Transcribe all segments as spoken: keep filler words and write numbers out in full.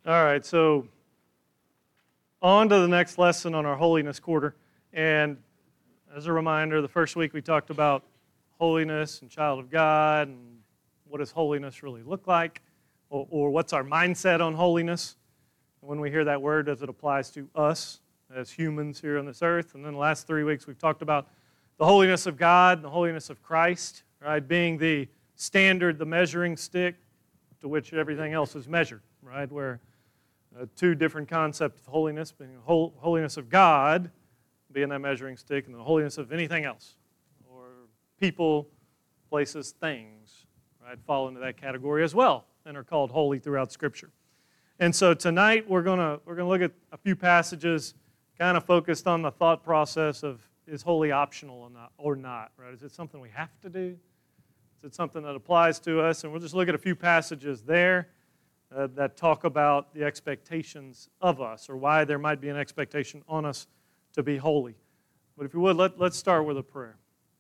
All right, so on to the next lesson on our holiness quarter. And as a reminder, the first week we talked about holiness and child of God and what does holiness really look like, or, or what's our mindset on holiness. And when we hear that word as it applies to us as humans here on this earth. And then the last three weeks we've talked about the holiness of God and the holiness of Christ, right, being the standard, the measuring stick to which everything else is measured, right, where Uh, two different concepts of holiness, being the whole, holiness of God, being that measuring stick, and the holiness of anything else, or people, places, things, right, fall into that category as well, and are called holy throughout Scripture. And so tonight we're gonna we're gonna look at a few passages, kind of focused on the thought process of is holy optional or not, or not, right? Is it something we have to do? Is it something that applies to us? And we'll just look at a few passages there. Uh, that talk about the expectations of us, or why there might be an expectation on us to be holy. But if you would, let, let's start with a prayer.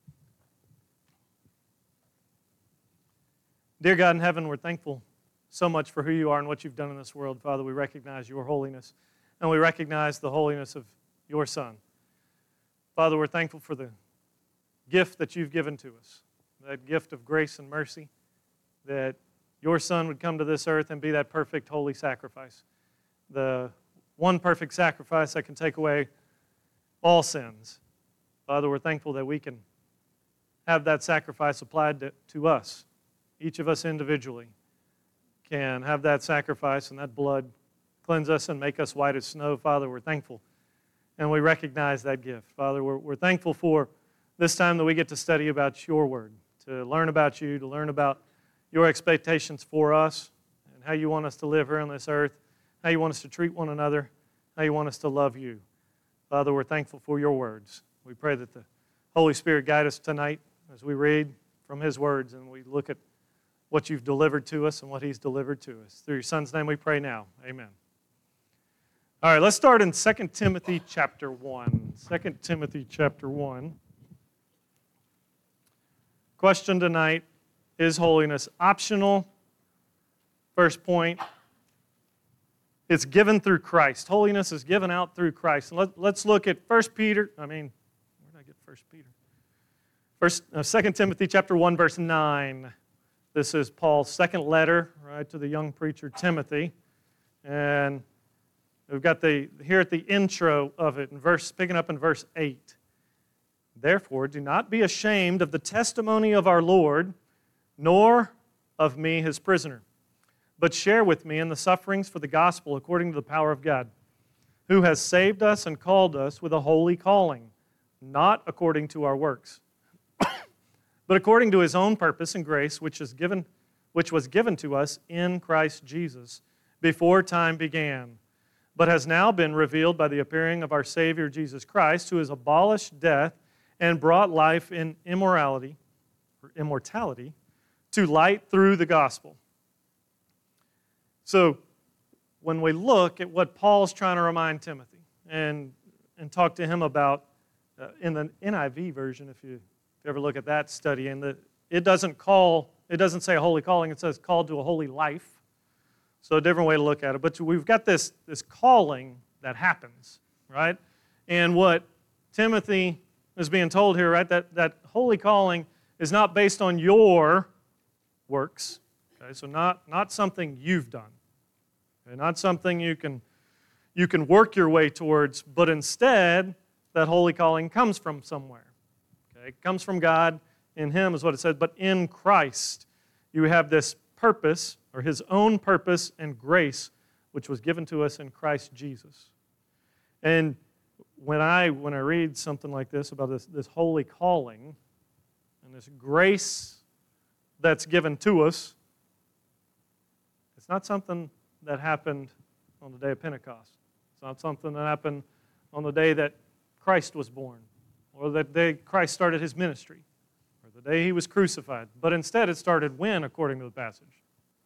Dear God in heaven, we're thankful so much for who you are and what you've done in this world. Father, we recognize your holiness, and we recognize the holiness of your Son. Father, we're thankful for the gift that you've given to us, that gift of grace and mercy, that your Son would come to this earth and be that perfect, holy sacrifice. The one perfect sacrifice that can take away all sins. Father, we're thankful that we can have that sacrifice applied to, to us. Each of us individually can have that sacrifice and that blood cleanse us and make us white as snow. Father, we're thankful. And we recognize that gift. Father, we're, we're thankful for this time that we get to study about your word, to learn about you, to learn about your expectations for us, and how you want us to live here on this earth, how you want us to treat one another, how you want us to love you. Father, we're thankful for your words. We pray that the Holy Spirit guide us tonight as we read from his words and we look at what you've delivered to us and what he's delivered to us. Through your Son's name we pray now. Amen. All right, let's start in Second Timothy chapter one. Second Timothy chapter one. Question tonight. Is holiness optional? First point, it's given through Christ. Holiness is given out through Christ. And let, let's look at First Peter, I mean, where did I get First Peter? First, uh, Second Timothy chapter one, verse nine. This is Paul's second letter, right, to the young preacher Timothy. And we've got the, here at the intro of it, in verse, picking up in verse eight. Therefore, do not be ashamed of the testimony of our Lord, nor of me, his prisoner, but share with me in the sufferings for the gospel according to the power of God, who has saved us and called us with a holy calling, not according to our works, but according to his own purpose and grace, which is given, which was given to us in Christ Jesus before time began, but has now been revealed by the appearing of our Savior Jesus Christ, who has abolished death and brought life in immorality, or immortality, to light through the gospel. So when we look at what Paul's trying to remind Timothy and, and talk to him about, uh, in the N I V version, if you, if you ever look at that study, and the, it doesn't call, it doesn't say a holy calling, it says called to a holy life. So a different way to look at it. But we've got this, this calling that happens, right? And what Timothy is being told here, right, that, that holy calling is not based on your works, okay, so not, not something you've done, okay, not something you can, you can work your way towards, but instead, that holy calling comes from somewhere, okay, it comes from God, in him is what it says, but in Christ, you have this purpose, or his own purpose and grace, which was given to us in Christ Jesus. And when I, when I read something like this, about this, this holy calling, and this grace that's given to us, it's not something that happened on the day of Pentecost. It's not something that happened on the day that Christ was born, or the day Christ started his ministry, or the day he was crucified. But instead, it started when, according to the passage?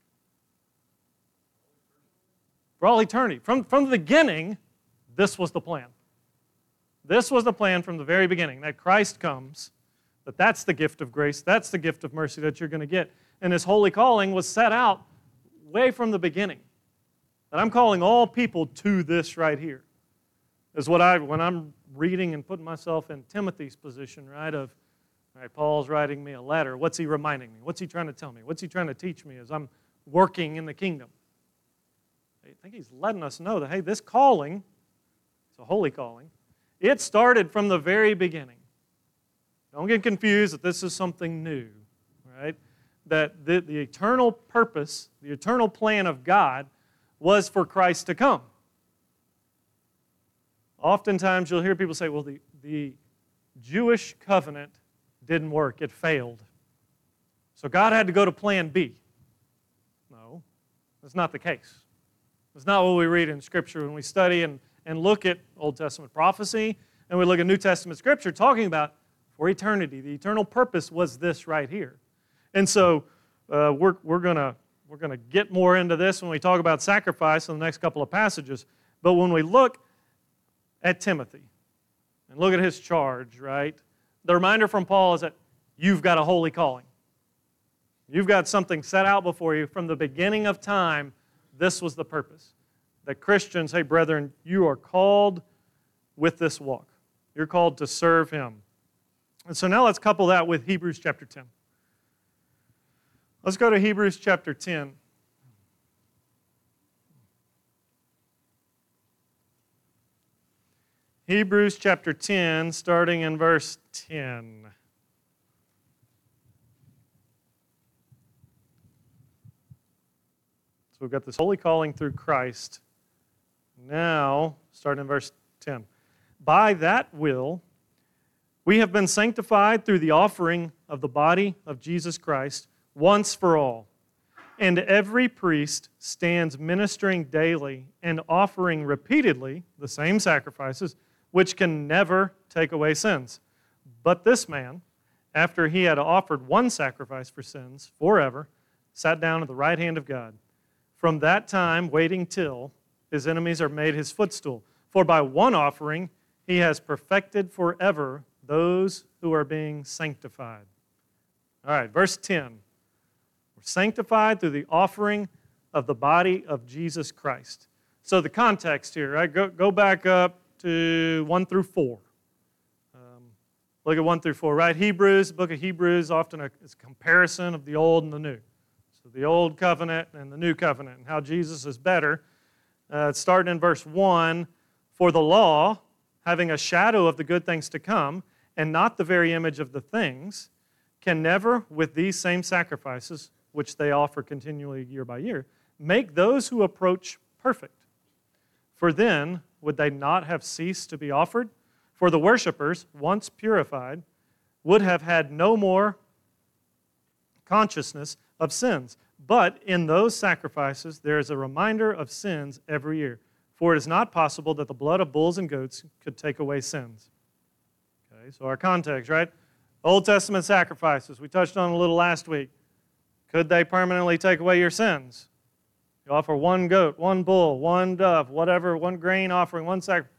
For all eternity. From, from the beginning, this was the plan. This was the plan from the very beginning, that Christ comes, that that's the gift of grace, that's the gift of mercy that you're going to get. And this holy calling was set out way from the beginning. that I'm calling all people to this right here. Is what I, when I'm reading and putting myself in Timothy's position, right, of, all right, Paul's writing me a letter. What's he reminding me? What's he trying to tell me? What's he trying to teach me as I'm working in the kingdom? I think he's letting us know that, hey, this calling, it's a holy calling, it started from the very beginning. Don't get confused that this is something new, right? That the, the eternal purpose, the eternal plan of God was for Christ to come. Oftentimes you'll hear people say, well, the, the Jewish covenant didn't work. It failed. So God had to go to plan B. No, that's not the case. That's not what we read in Scripture when we study and, and look at Old Testament prophecy and we look at New Testament Scripture talking about for eternity. The eternal purpose was this right here. And so uh, we're, we're going we're gonna get more into this when we talk about sacrifice in the next couple of passages. But when we look at Timothy and look at his charge, right, the reminder from Paul is that you've got a holy calling. You've got something set out before you from the beginning of time. This was the purpose. That Christians, hey, brethren, you are called with this walk. You're called to serve Him. And so now let's couple that with Hebrews chapter ten. Let's go to Hebrews chapter ten. Hebrews chapter ten, starting in verse ten. So we've got this holy calling through Christ. Now, starting in verse ten. By that will, we have been sanctified through the offering of the body of Jesus Christ once for all. And every priest stands ministering daily and offering repeatedly the same sacrifices, which can never take away sins. But this man, after he had offered one sacrifice for sins forever, sat down at the right hand of God. From that time, waiting till his enemies are made his footstool. For by one offering he has perfected forever those who are being sanctified. All right, verse ten. We're sanctified through the offering of the body of Jesus Christ. So the context here, right? Go, go back up to one through four. Um, look at one through four, right? Hebrews, the book of Hebrews, often a, it's a comparison of the old and the new. So the old covenant and the new covenant and how Jesus is better. Uh, it's starting in verse one. For the law, having a shadow of the good things to come, and not the very image of the things, can never, with these same sacrifices, which they offer continually year by year, make those who approach perfect. For then, would they not have ceased to be offered? For the worshipers, once purified, would have had no more consciousness of sins. But in those sacrifices, there is a reminder of sins every year. For it is not possible that the blood of bulls and goats could take away sins. Okay, so our context, right? Old Testament sacrifices, we touched on a little last week. Could they permanently take away your sins? You offer one goat, one bull, one dove, whatever, one grain offering, one sacrifice.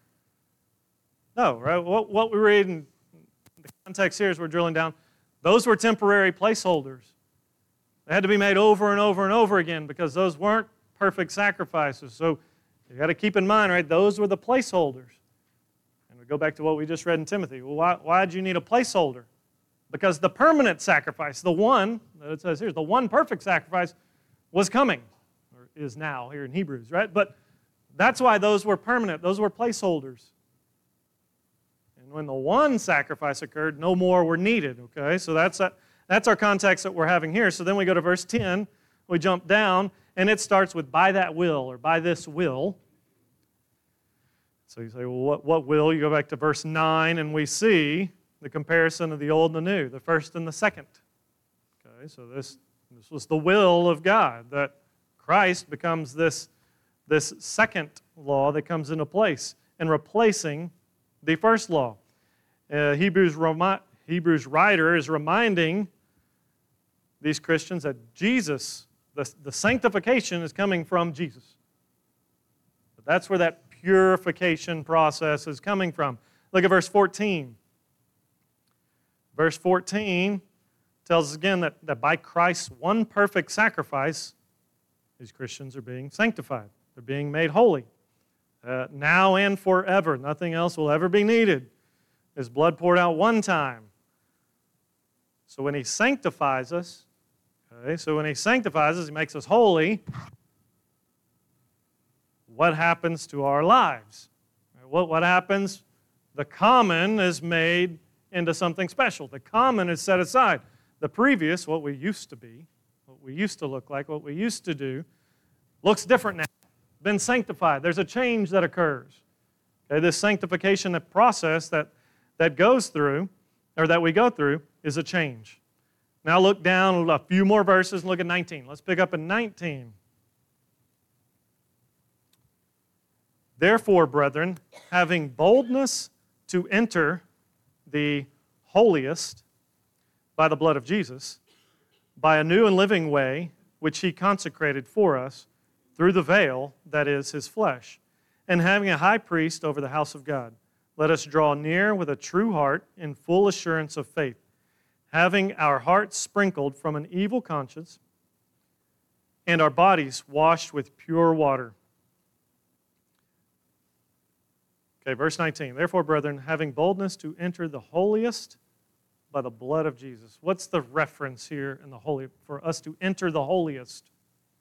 No, right? What, what we read in the context here as we're drilling down, those were temporary placeholders. They had to be made over and over and over again because those weren't perfect sacrifices. So you got to keep in mind, right, those were the placeholders. And we go back to what we just read in Timothy. Well, why, why did you need a placeholder? Because the permanent sacrifice, the one, that it says here, the one perfect sacrifice was coming, or is now here in Hebrews, right? But that's why those were permanent. Those were placeholders. And when the one sacrifice occurred, no more were needed, okay? So that's, a, that's our context that we're having here. So then we go to verse ten, we jump down, and it starts with by that will, or by this will. So you say, well, what, what will? You go back to verse nine, and we see the comparison of the old and the new, the first and the second. Okay, so this, this was the will of God, that Christ becomes this, this second law that comes into place and replacing the first law. Uh, Hebrews, remi- Hebrews writer is reminding these Christians that Jesus, the, the sanctification is coming from Jesus. But that's where that purification process is coming from. Look at verse fourteen. Verse fourteen tells us again that, that by Christ's one perfect sacrifice, these Christians are being sanctified. They're being made holy. Uh, now and forever. Nothing else will ever be needed. His blood poured out one time. So when he sanctifies us, okay, so when he sanctifies us, he makes us holy, what happens to our lives? What, what happens? The common is made into something special. The common is set aside. The previous, what we used to be, what we used to look like, what we used to do, looks different now. Been sanctified. There's a change that occurs. Okay, this sanctification process that, that goes through, or that we go through, is a change. Now look down a few more verses and look at nineteen. Let's pick up in nineteen. Therefore, brethren, having boldness to enter the holiest by the blood of Jesus, by a new and living way which he consecrated for us, through the veil, that is, his flesh, and having a high priest over the house of God, let us draw near with a true heart in full assurance of faith, having our hearts sprinkled from an evil conscience and our bodies washed with pure water. Okay, verse nineteen. Therefore, brethren, having boldness to enter the holiest by the blood of Jesus. What's the reference here in the holy for us to enter the holiest?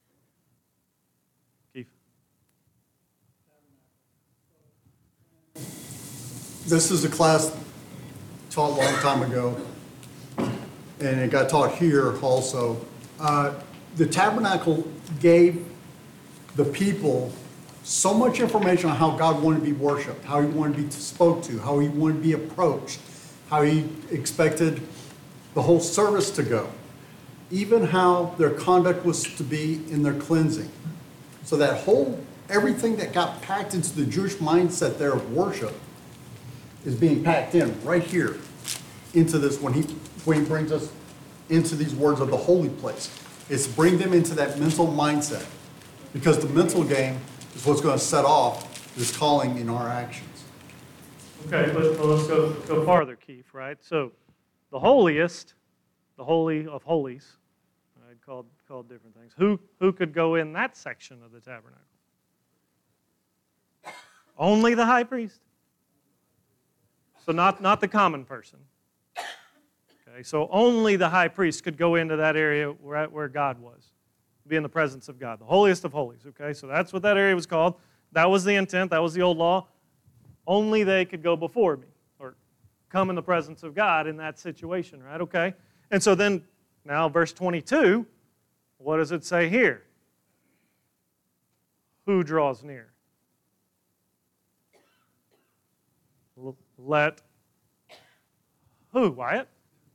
This is a class taught a long time ago, and it got taught here also. Uh, the tabernacle gave the people so much information on how God wanted to be worshipped, how he wanted to be spoke to, how he wanted to be approached, how he expected the whole service to go, even how their conduct was to be in their cleansing. So that whole, everything that got packed into the Jewish mindset there of worship is being packed in right here into this when he when he brings us into these words of the holy place. It's bring them into that mental mindset, because the mental game is what's going to set off this calling in our actions. Okay, but well, let's go, go farther, Keith, right? So the holiest, the holy of holies, right, called, called different things. Who, who could go in that section of the tabernacle? Only the high priest. So not, not the common person. Okay, so only the high priest could go into that area where, where God was, be in the presence of God, the holiest of holies. Okay, so that's what that area was called. That was the intent. That was the old law. Only they could go before me or come in the presence of God in that situation, right? Okay, and so then now verse twenty-two, what does it say here? Who draws near? Let who, Wyatt?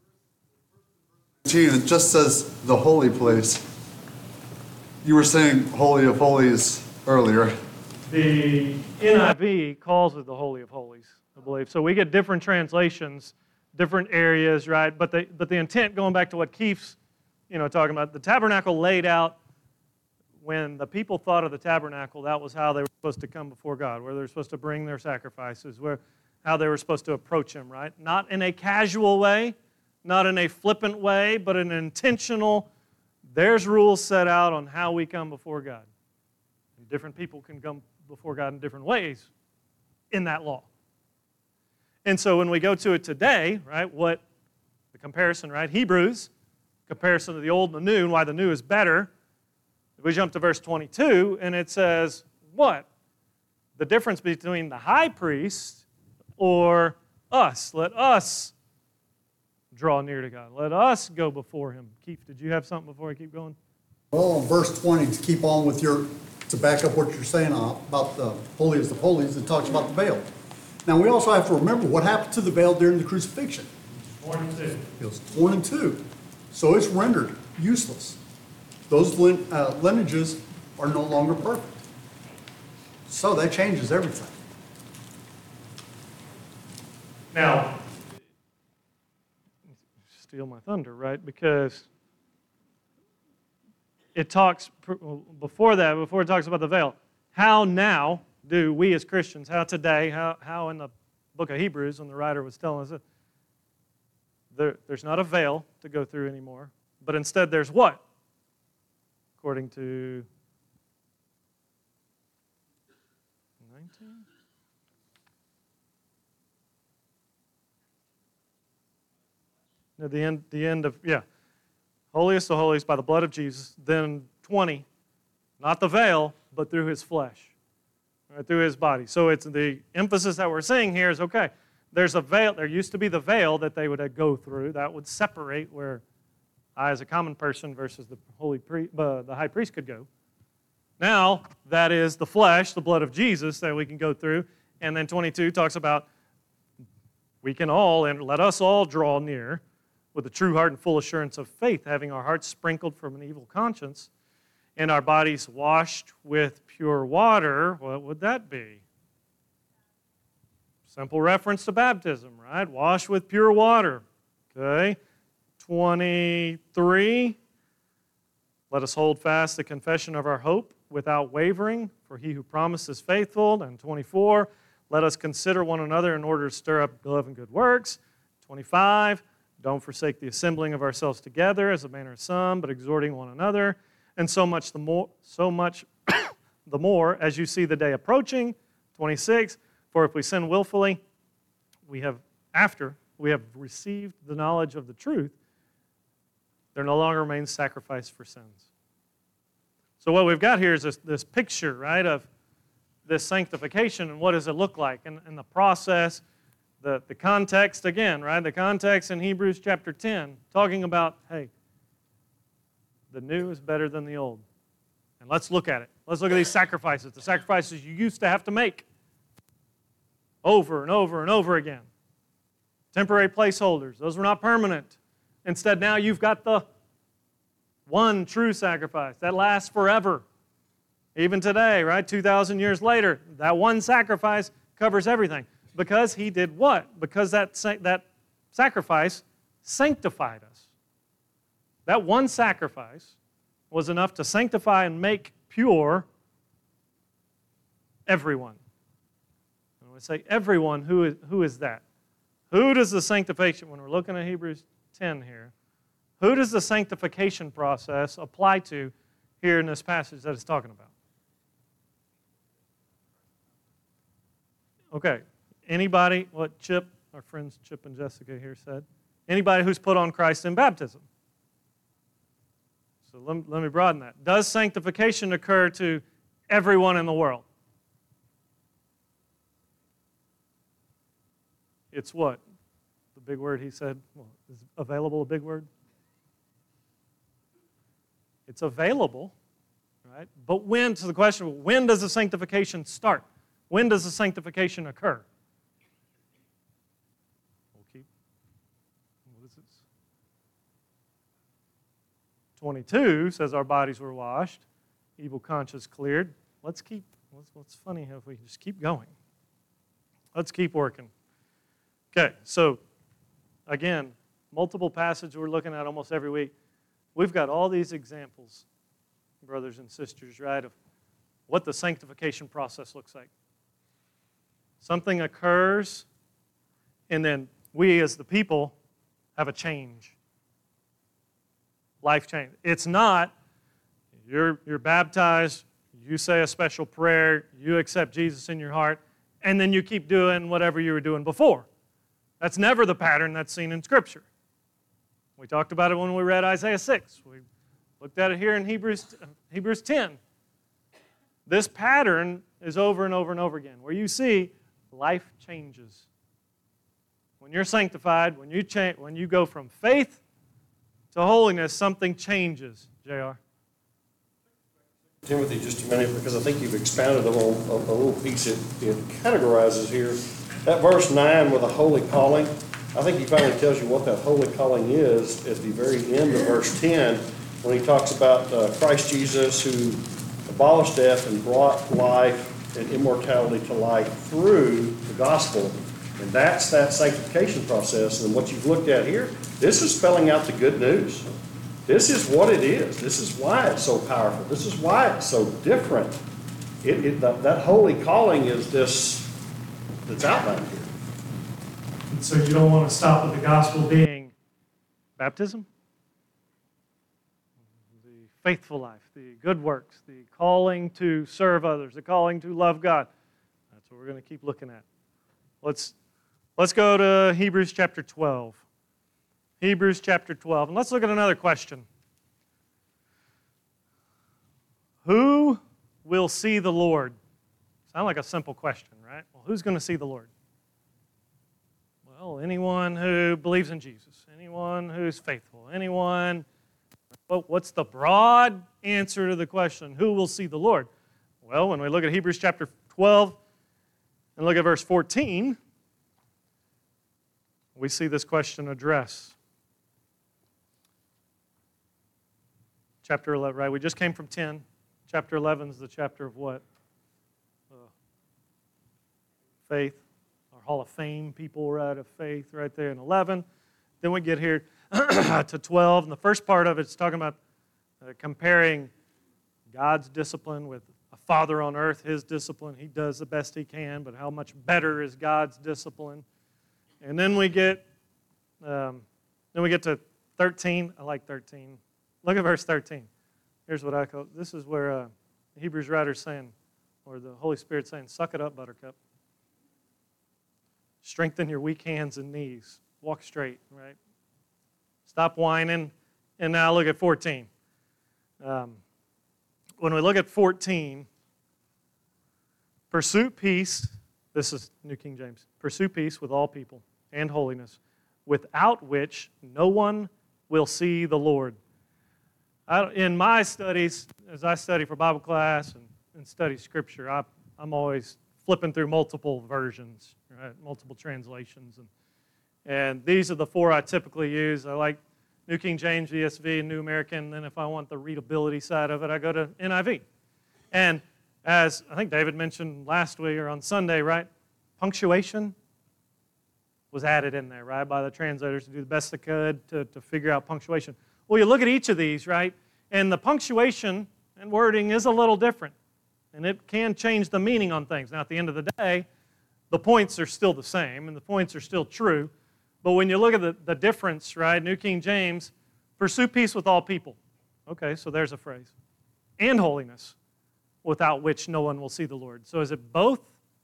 It just says the holy place. You were saying Holy of Holies earlier. The N I V calls it the Holy of Holies, I believe. So we get different translations, different areas, right? But the, but the intent, going back to what Keith's you know, talking about, the tabernacle laid out, when the people thought of the tabernacle, that was how they were supposed to come before God, where they were supposed to bring their sacrifices, where how they were supposed to approach Him, right? Not in a casual way, not in a flippant way, but in an intentional, there's rules set out on how we come before God. And different people can come before God in different ways in that law. And so when we go to it today, right, what the comparison, right, Hebrews, comparison of the old and the new, and why the new is better, we jump to verse twenty-two, and it says, what? The difference between the high priest or us. Let us draw near to God. Let us go before Him. Keith, did you have something before I keep going? Well, in verse twenty, to keep on with your, to back up what you're saying about the holiest of holies, it talks about the veil. Now, we also have to remember what happened to the veil during the crucifixion. Torn in two. It was torn in two. So it's rendered useless. Those lin, uh, lineages are no longer perfect. So that changes everything. Now, steal my thunder, right? Because it talks, before that, before it talks about the veil, how now do we as Christians, how today, how, how in the book of Hebrews, when the writer was telling us that there, there's not a veil to go through anymore, but instead there's what? According to nineteen? No, the end, the end of, yeah. Holiest of holies by the blood of Jesus. Then twenty, not the veil, but through his flesh, right, through his body. So it's the emphasis that we're seeing here is, okay, there's a veil. There used to be the veil that they would go through that would separate where I, as a common person, versus the holy pri- uh, the high priest could go. Now, that is the flesh, the blood of Jesus that we can go through. And then twenty-two talks about we can all, and let us all draw near with a true heart and full assurance of faith, having our hearts sprinkled from an evil conscience and our bodies washed with pure water. What would that be? Simple reference to baptism, right? Washed with pure water. Okay. twenty-three. Let us hold fast the confession of our hope without wavering, for he who promised is faithful. And twenty-four. Let us consider one another in order to stir up love and good works. twenty-five. Don't forsake the assembling of ourselves together as a manner of some, but exhorting one another. And so much the more, so much the more as you see the day approaching. twenty-six. For if we sin willfully, we have after we have received the knowledge of the truth, there no longer remains sacrifice for sins. So what we've got here is this, this picture, right, of this sanctification and what does it look like, and, and the process. The, the context, again, right? The context in Hebrews chapter ten, talking about, hey, the new is better than the old. And let's look at it. Let's look at these sacrifices, the sacrifices you used to have to make over and over and over again. Temporary placeholders, those were not permanent. Instead, now you've got the one true sacrifice that lasts forever. Even today, right? two thousand years later, that one sacrifice covers everything. Because he did what? Because that, that sacrifice sanctified us. That one sacrifice was enough to sanctify and make pure everyone. And when I say everyone, who is, who is that? Who does the sanctification, when we're looking at Hebrews ten here, who does the sanctification process apply to here in this passage that it's talking about? Okay. Anybody, what Chip, our friends Chip and Jessica here said, anybody who's put on Christ in baptism. So let me, let me broaden that. Does sanctification occur to everyone in the world? It's what? The big word he said, well, is available a big word? It's available, right? But when, to the question, when does the sanctification start? When does the sanctification occur? twenty-two says our bodies were washed, evil conscience cleared. Let's keep, what's, what's funny if we just keep going. Let's keep working. Okay, so again, multiple passages we're looking at almost every week. We've got all these examples, brothers and sisters, right, of what the sanctification process looks like. Something occurs, and then we as the people have a change. Life change. It's not, you're, you're baptized, you say a special prayer, you accept Jesus in your heart, and then you keep doing whatever you were doing before. That's never the pattern that's seen in Scripture. We talked about it when we read Isaiah six. We looked at it here in Hebrews, Hebrews ten. This pattern is over and over and over again, where you see life changes. When you're sanctified, when you, cha- when you go from faith to holiness, something changes. J R Timothy, just a minute, because I think you've expounded on a, a little piece it, it categorizes here. That verse nine with a holy calling, I think he finally tells you what that holy calling is at the very end of verse ten, when he talks about uh, Christ Jesus, who abolished death and brought life and immortality to life through the gospel. And that's that sanctification process. And what you've looked at here, this is spelling out the good news. This is what it is. This is why it's so powerful. This is why it's so different. It, it, that, that holy calling is this that's outlined here. And so you don't want to stop with the gospel being baptism, the faithful life, the good works, the calling to serve others, the calling to love God. what we're going to keep looking at. Let's, let's go to Hebrews chapter twelve. Hebrews chapter twelve. And let's look at another question. Who will see the Lord? Sound like a simple question, right? Well, who's going to see the Lord? Well, anyone who believes in Jesus, anyone who's faithful, anyone. But what's the broad answer to the question, who will see the Lord? Well, when we look at Hebrews chapter twelve and look at verse fourteen, we see this question addressed. Chapter eleven, right? We just came from ten. Chapter eleven is the chapter of what? Uh, faith. Our Hall of Fame people right of faith right there in eleven. Then we get here to twelve, and the first part of it is talking about uh, comparing God's discipline with a father on earth, his discipline. He does the best he can, but how much better is God's discipline? And then we get, um, then we get to thirteen. I like thirteen. Look at verse thirteen. Here's what I call, this is where uh, the Hebrews writer's saying, or the Holy Spirit's saying, suck it up, buttercup. Strengthen your weak hands and knees. Walk straight, right? Stop whining. And now look at fourteen. Um, when we look at fourteen, pursue peace, this is New King James, pursue peace with all people and holiness, without which no one will see the Lord. I, in my studies, as I study for Bible class and, and study Scripture, I, I'm always flipping through multiple versions, right? Multiple translations. And, and these are the four I typically use. I like New King James, E S V, and New American. And then if I want the readability side of it, I go to N I V. And as I think David mentioned last week or on Sunday, right? Punctuation was added in there, right, by the translators to do the best they could to, to figure out punctuation. Well, you look at each of these, right, and the punctuation and wording is a little different, and it can change the meaning on things. Now, at the end of the day, the points are still the same, and the points are still true, but when you look at the, the difference, right, New King James, pursue peace with all people. Okay, so there's a phrase. And holiness, without which no one will see the Lord. So is it both?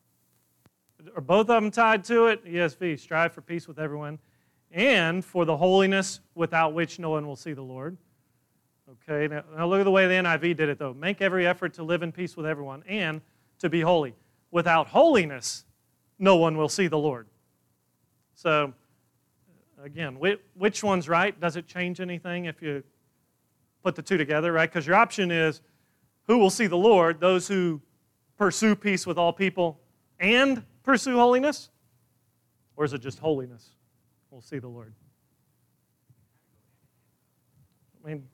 Are both of them tied to it? E S V, strive for peace with everyone, and for the holiness without which no one will see the Lord. Okay, now, now look at the way the N I V did it, though. Make every effort to live in peace with everyone and to be holy. Without holiness, no one will see the Lord. So, again, which one's right? Does it change anything if you put the two together, right? Because your option is, who will see the Lord? Those who pursue peace with all people and pursue holiness? Or is it just holiness? We'll see the Lord. I mean,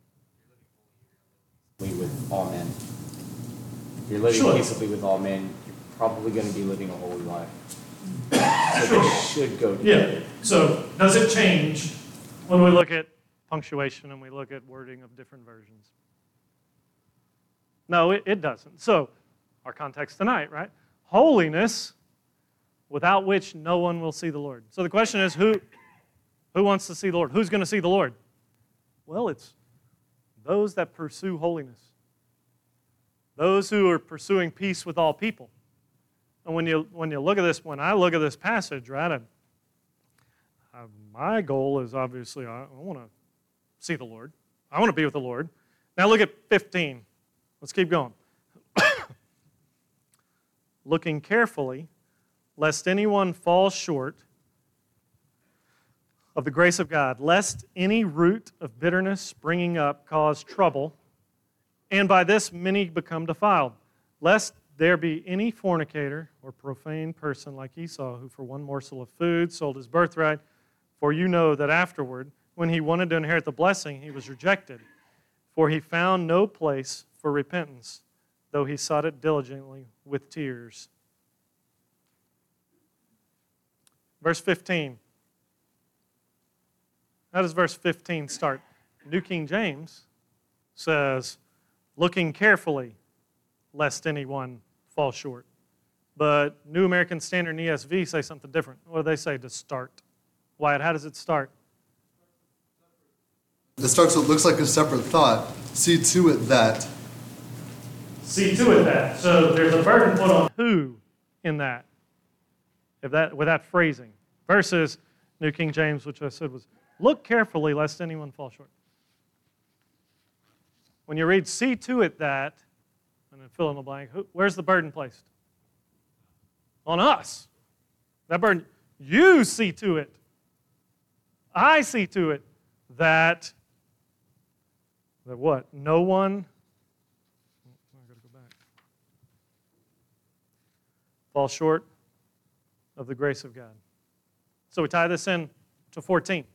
with all men. If you're living Sure. peaceably with all men, you're probably going to be living a holy life. So Sure. they should go together. yeah. So does it change when we look at punctuation and we look at wording of different versions? No, it, it doesn't. So our context tonight, right? Holiness, without which no one will see the Lord. So the question is, who, who wants to see the Lord? Who's going to see the Lord? Well, it's those that pursue holiness. Those who are pursuing peace with all people. And when you, when you look at this, when I look at this passage, right, I, I, my goal is obviously I, I want to see the Lord. I want to be with the Lord. Now look at fifteen. Let's keep going. Looking carefully, lest anyone fall short of the grace of God, lest any root of bitterness springing up cause trouble, and by this many become defiled, lest there be any fornicator or profane person like Esau, who for one morsel of food sold his birthright. For you know that afterward, when he wanted to inherit the blessing, he was rejected, for he found no place for repentance, though he sought it diligently with tears. Verse fifteen. How does verse fifteen start? New King James says, looking carefully, lest anyone fall short. But New American Standard and E S V say something different. What do they say to start? Wyatt, how does it start? It starts, it looks like a separate thought. See to it that. See to it that. So there's a burden put on who in that, if that with that phrasing, versus New King James, which I said was, look carefully lest anyone fall short. When you read, see to it that, and then fill in the blank, who, where's the burden placed? On us. That burden, you see to it. I see to it that, that what? No one, oh, I gotta go back. Fall short of the grace of God. So we tie this in to fourteen.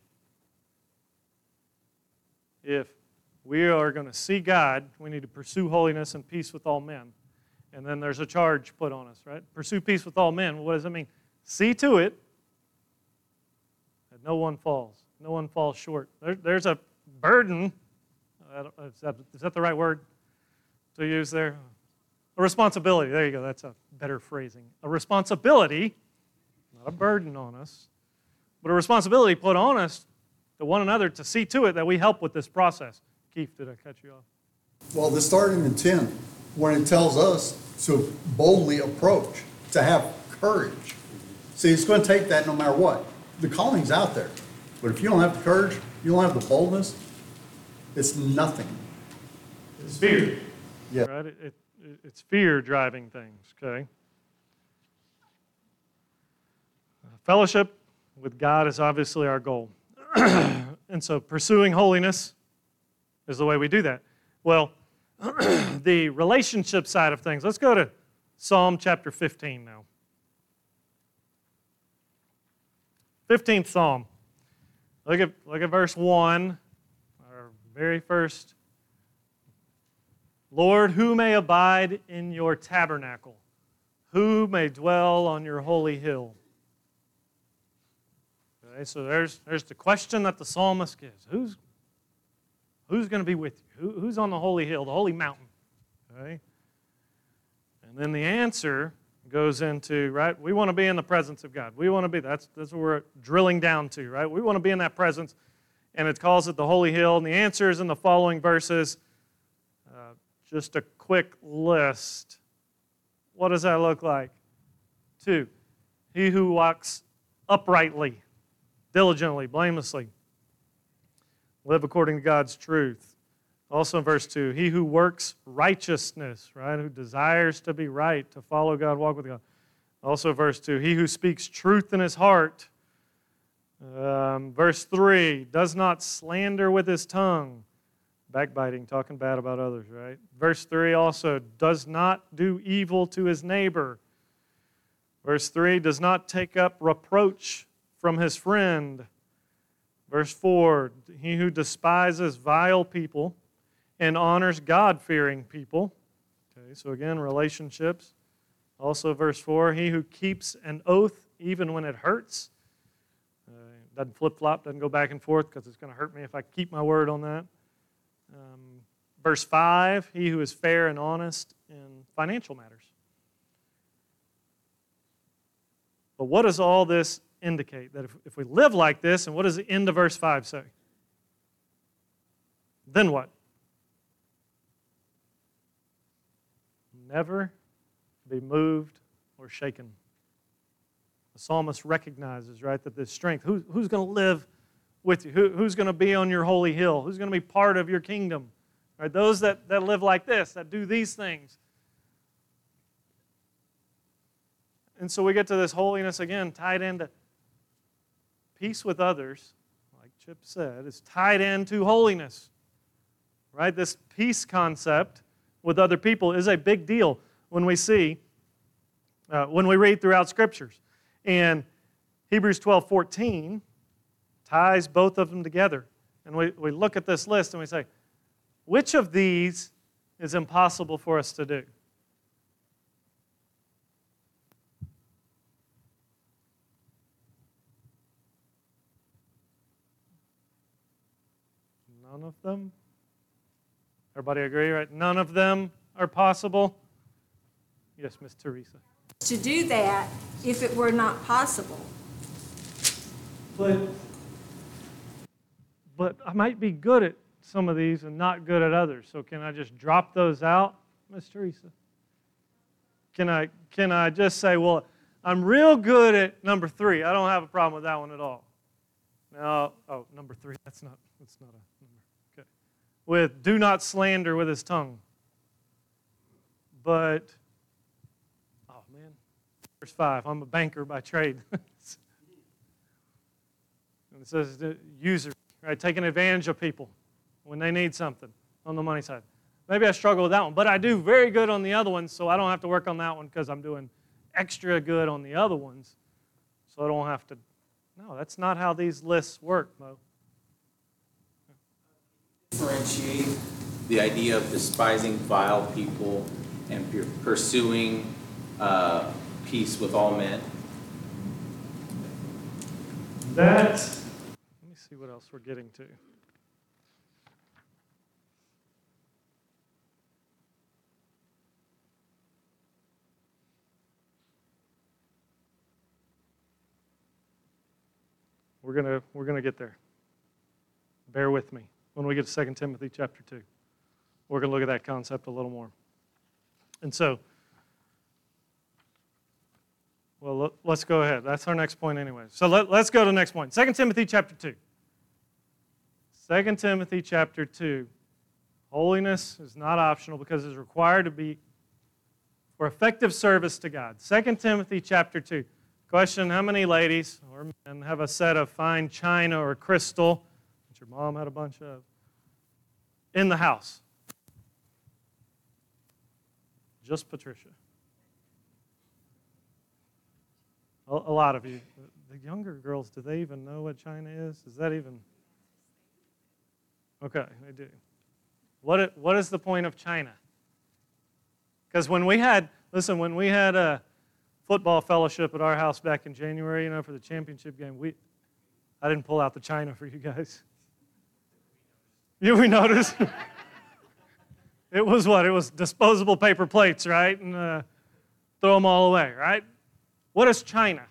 If we are going to see God, we need to pursue holiness and peace with all men. And then there's a charge put on us, right? Pursue peace with all men. Well, what does that mean? See to it that no one falls. No one falls short. There, there's a burden. I don't, is, that, is that the right word to use there? A responsibility. There you go. That's a better phrasing. A responsibility, not a burden on us, but a responsibility put on us to one another to see to it that we help with this process. Keith, did I cut you off? Well, the starting in ten, when it tells us to boldly approach, to have courage. See, it's going to take that no matter what. The calling's out there. But if you don't have the courage, you don't have the boldness, it's nothing. It's fear. Yeah. Right? It, it, it's fear driving things, okay? Fellowship with God is obviously our goal. And so pursuing holiness is the way we do that. Well, the relationship side of things, let's go to Psalm chapter fifteen now. fifteenth Psalm. Look at, look at verse one, our very first. Lord, who may abide in your tabernacle? Who may dwell on your holy hill? Okay, so there's, there's the question that the psalmist gives. Who's, who's going to be with you? Who, who's on the holy hill, the holy mountain? Okay? And then the answer goes into, right, we want to be in the presence of God. We want to be, that's, that's what we're drilling down to, right? We want to be in that presence, and it calls it the holy hill. And the answer is in the following verses. Uh, just a quick list. What does that look like? Two, he who walks uprightly, diligently, blamelessly, live according to God's truth. Also in verse two, he who works righteousness, right, who desires to be right, to follow God, walk with God. Also verse two, he who speaks truth in his heart. Um, verse three, does not slander with his tongue. Backbiting, talking bad about others, right? Verse three also, does not do evil to his neighbor. Verse three, does not take up reproach from his friend. Verse four, he who despises vile people and honors God-fearing people. Okay, so again, relationships. Also verse four, he who keeps an oath even when it hurts. Uh, doesn't flip-flop, doesn't go back and forth because it's going to hurt me if I keep my word on that. Um, verse five, he who is fair and honest in financial matters. But what does all this indicate? That if, if we live like this, and what does the end of verse five say? Then what? Never be moved or shaken. The psalmist recognizes, right, that this strength, who, who's going to live with you? Who, who's going to be on your holy hill? Who's going to be part of your kingdom? Right, those that, that live like this, that do these things. And so we get to this holiness again, tied into peace with others, like Chip said, is tied into holiness. Right? This peace concept with other people is a big deal when we see, uh, when we read throughout Scriptures. And Hebrews twelve fourteen ties both of them together. And we, we look at this list and we say, which of these is impossible for us to do? None of them? Everybody agree, right? None of them are possible? Yes, Miss Teresa. To do that if it were not possible. But, but I might be good at some of these and not good at others. So can I just drop those out, Miss Teresa? Can I, can I just say, well, I'm real good at number three. I don't have a problem with that one at all. Now, oh, number three, that's not, that's not a number. Okay. With do not slander with his tongue. But, oh man, verse five, I'm a banker by trade. And it says usury, right? Taking advantage of people when they need something on the money side. Maybe I struggle with that one, but I do very good on the other ones, so I don't have to work on that one because I'm doing extra good on the other ones. So I don't have to. No, that's not how these lists work, Mo. Differentiate the idea of despising vile people and pursuing uh, peace with all men? That, let me see what else we're getting to. We're gonna we're gonna get there. Bear with me when we get to Second Timothy chapter two. We're gonna look at that concept a little more. And so, well, let's go ahead. That's our next point anyway. So let, let's go to the next point. Second Timothy chapter two. Second Timothy chapter two. Holiness is not optional because it's required to be for effective service to God. Second Timothy chapter two. Question, how many ladies or men have a set of fine china or crystal that your mom had a bunch of in the house? Just Patricia. A, a lot of you. The younger girls, do they even know what china is? Is that even? Okay, they do. What, what is the point of china? Because when we had, listen, when we had a football fellowship at our house back in January, you know, for the championship game, we, I didn't pull out the china for you guys. You, we noticed? It was what? It was disposable paper plates, right? And uh, throw them all away, right? What is china?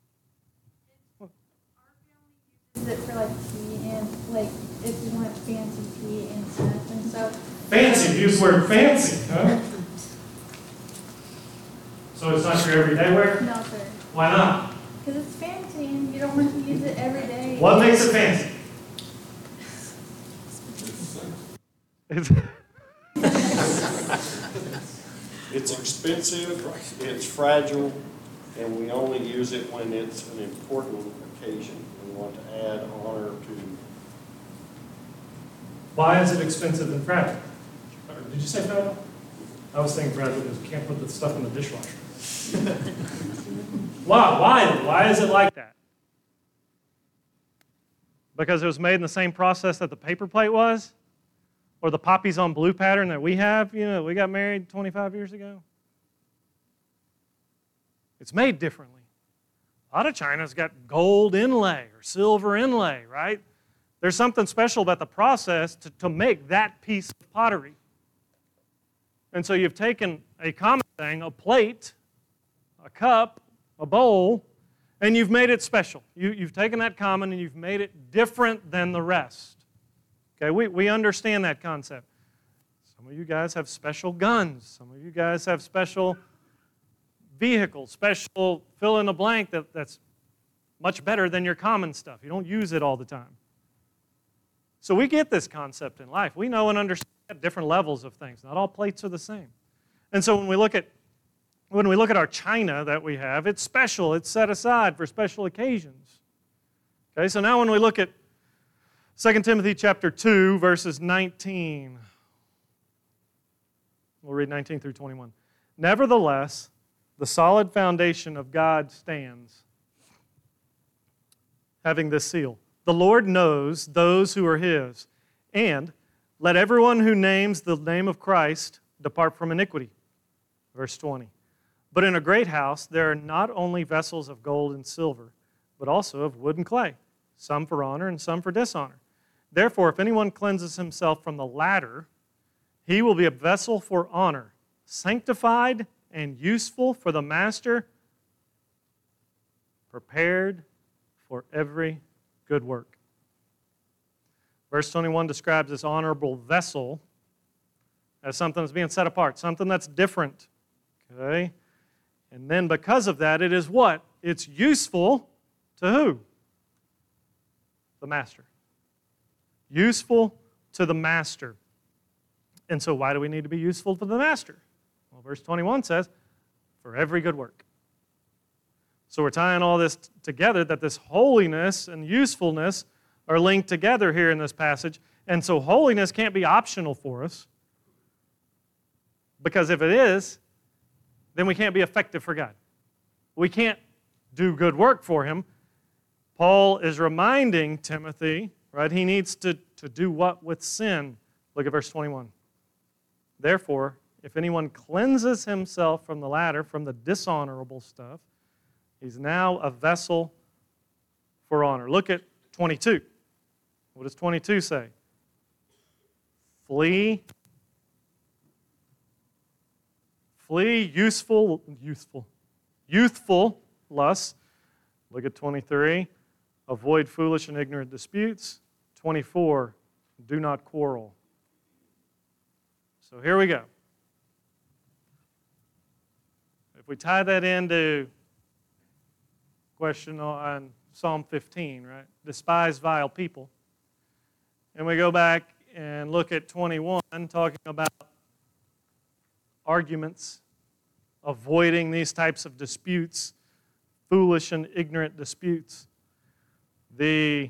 Use it for like tea and like if you want fancy tea and stuff and so. Fancy, use the word fancy, huh? So it's not your everyday wear? No, sir. Why not? Because it's fancy and you don't want to use it every day. What makes it fancy? It's It's expensive, it's fragile, and we only use it when it's an important occasion. We want to add honor to. Why is it expensive and fragile? Did you say fragile? I was saying fragile because you can't put the stuff in the dishwasher. Why? Why? Why is it like that? Because it was made in the same process that the paper plate was? Or the poppies on blue pattern that we have, you know, we got married twenty-five years ago? It's made differently. A lot of china's got gold inlay or silver inlay, right? There's something special about the process to, to make that piece of pottery. And so you've taken a common thing, a plate, a cup, a bowl, and you've made it special. You, you've taken that common and you've made it different than the rest. Okay, we, we understand that concept. Some of you guys have special guns. Some of you guys have special vehicles, special fill in the blank that, that's much better than your common stuff. You don't use it all the time. So we get this concept in life. We know and understand different levels of things. Not all plates are the same. And so when we look at when we look at our china that we have, it's special. It's set aside for special occasions. Okay, so now when we look at Second Timothy chapter two, verses nineteen. We'll read nineteen through twenty-one. Nevertheless, the solid foundation of God stands, having this seal. The Lord knows those who are His, and let everyone who names the name of Christ depart from iniquity. Verse twenty. But in a great house there are not only vessels of gold and silver, but also of wood and clay, some for honor and some for dishonor. Therefore, if anyone cleanses himself from the latter, he will be a vessel for honor, sanctified and useful for the master, prepared for every good work. Verse twenty-one describes this honorable vessel as something that's being set apart, something that's different. Okay? And then because of that, it is what? It's useful to who? The master. Useful to the master. And so why do we need to be useful to the master? Well, verse twenty-one says, for every good work. So we're tying all this t- together, that this holiness and usefulness are linked together here in this passage. And so holiness can't be optional for us. Because if it is, then we can't be effective for God. We can't do good work for Him. Paul is reminding Timothy, right, he needs to, to do what with sin? Look at verse twenty-one. Therefore, if anyone cleanses himself from the latter, from the dishonorable stuff, he's now a vessel for honor. Look at twenty-two. What does twenty-two say? Flee. Flee useful, useful, youthful lusts. Look at twenty-three. Avoid foolish and ignorant disputes. twenty-four. Do not quarrel. So here we go. If we tie that into question on Psalm fifteen, right? Despise vile people. And we go back and look at twenty-one, talking about arguments, avoiding these types of disputes, foolish and ignorant disputes. The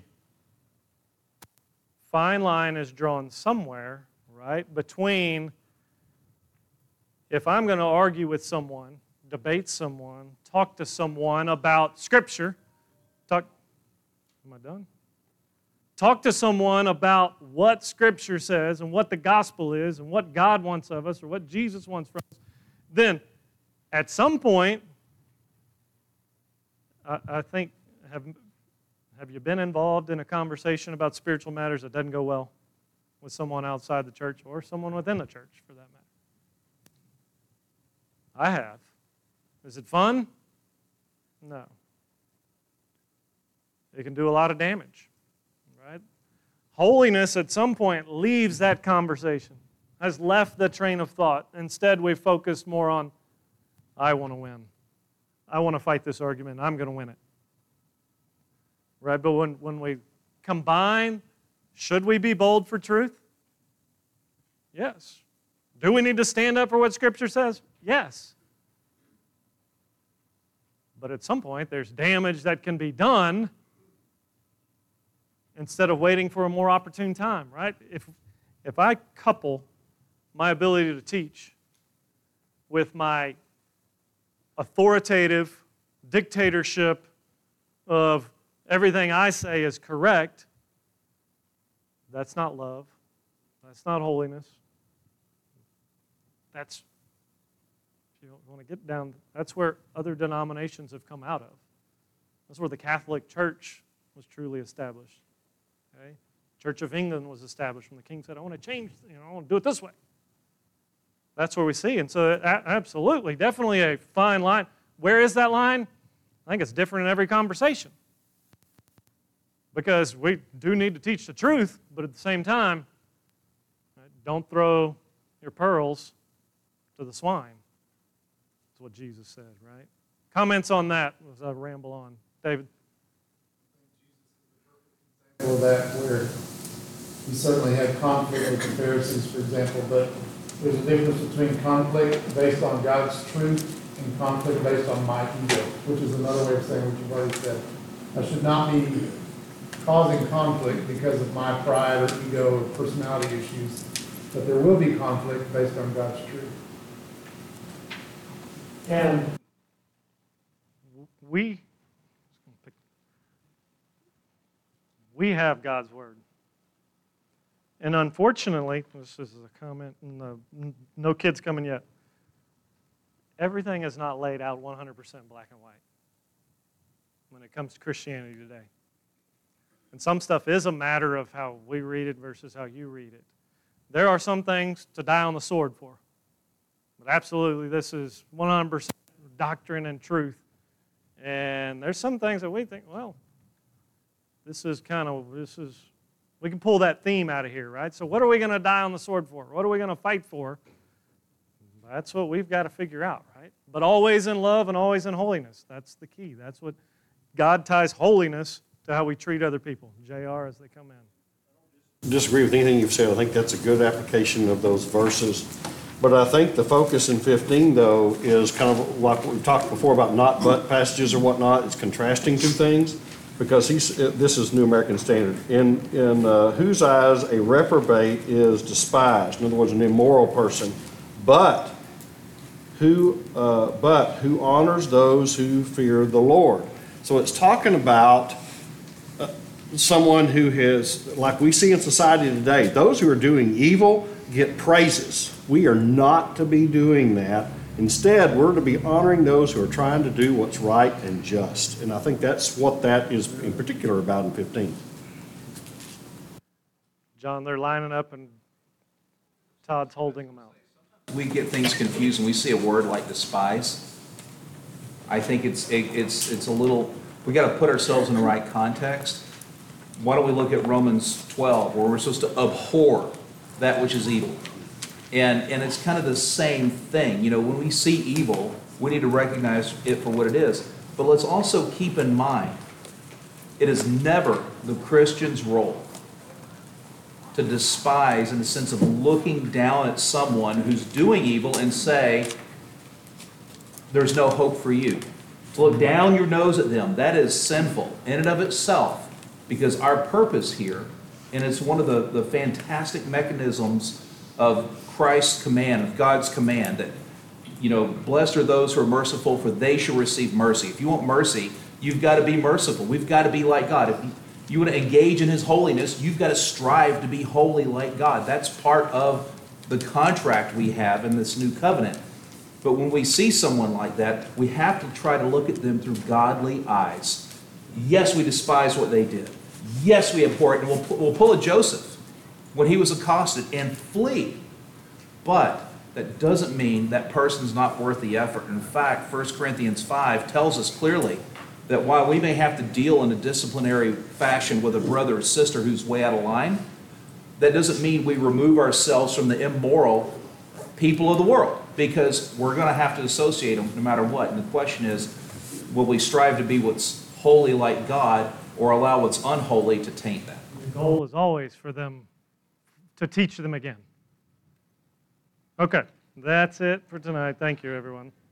fine line is drawn somewhere, right, between if I'm going to argue with someone, debate someone, talk to someone about Scripture, talk, am I done? Talk to someone about what Scripture says and what the gospel is and what God wants of us or what Jesus wants from us, then at some point, I, I think, have, have you been involved in a conversation about spiritual matters that doesn't go well with someone outside the church or someone within the church, for that matter? I have. Is it fun? No. It can do a lot of damage, right? Holiness at some point leaves that conversation, has left the train of thought. Instead, we focus more on, I want to win. I want to fight this argument. I'm going to win it. Right? But when, when we combine, should we be bold for truth? Yes. Do we need to stand up for what Scripture says? Yes. But at some point, there's damage that can be done instead of waiting for a more opportune time, right? If, if I couple my ability to teach with my authoritative dictatorship of everything I say is correct, that's not love. That's not holiness. That's, if you want to get down, that's where other denominations have come out of. That's where the Catholic Church was truly established. Okay? Church of England was established when the king said, I want to change, you know, I want to do it this way. That's where we see. And so absolutely, definitely a fine line. Where is that line? I think it's different in every conversation. Because we do need to teach the truth, but at the same time, don't throw your pearls to the swine. That's what Jesus said, right? Comments on that as I ramble on. David? Well, that where you certainly had conflict with the Pharisees, for example, but there's a difference between conflict based on God's truth and conflict based on my ego, which is another way of saying what you've already said. I should not be causing conflict because of my pride or ego or personality issues, but there will be conflict based on God's truth. And we we have God's Word. And unfortunately, this is a comment, no, no kids coming yet. Everything is not laid out one hundred percent black and white when it comes to Christianity today. And some stuff is a matter of how we read it versus how you read it. There are some things to die on the sword for. But absolutely, this is one hundred percent doctrine and truth. And there's some things that we think, well, this is kind of, this is, we can pull that theme out of here, right? So what are we going to die on the sword for? What are we going to fight for? That's what we've got to figure out, right? But always in love and always in holiness. That's the key. That's what God ties holiness to how we treat other people. J R, as they come in. Disagree with anything you've said. I think that's a good application of those verses. But I think the focus in fifteen, though, is kind of like what we talked before about not but passages or whatnot. It's contrasting two things, because he's, this is New American Standard. In, in uh, whose eyes a reprobate is despised, in other words, an immoral person, but who, uh, but who honors those who fear the Lord. So it's talking about uh, someone who has, like we see in society today, those who are doing evil get praises. We are not to be doing that. Instead, we're to be honoring those who are trying to do what's right and just. And I think that's what that is in particular about in fifteen. John, they're lining up and Todd's holding them out. We get things confused when we see a word like despise. I think it's it, it's it's a little, we got to put ourselves in the right context. Why don't we look at Romans twelve, where we're supposed to abhor that which is evil? And and it's kind of the same thing. You know, when we see evil, we need to recognize it for what it is. But let's also keep in mind, it is never the Christian's role to despise in the sense of looking down at someone who's doing evil and say, there's no hope for you. To look down your nose at them, that is sinful in and of itself, because our purpose here, and it's one of the, the fantastic mechanisms of Christ's command, of God's command, that, you know, blessed are those who are merciful, for they shall receive mercy. If you want mercy, you've got to be merciful. We've got to be like God. If you, you want to engage in His holiness, you've got to strive to be holy like God. That's part of the contract we have in this new covenant. But when we see someone like that, we have to try to look at them through godly eyes. Yes, we despise what they did. Yes, we abhor it. And we'll, we'll pull a Joseph when he was accosted and flee. But that doesn't mean that person's not worth the effort. In fact, First Corinthians five tells us clearly that while we may have to deal in a disciplinary fashion with a brother or sister who's way out of line, that doesn't mean we remove ourselves from the immoral people of the world, because we're going to have to associate them no matter what. And the question is, will we strive to be what's holy like God, or allow what's unholy to taint that? The goal is always for them to teach them again. Okay, that's it for tonight. Thank you, everyone.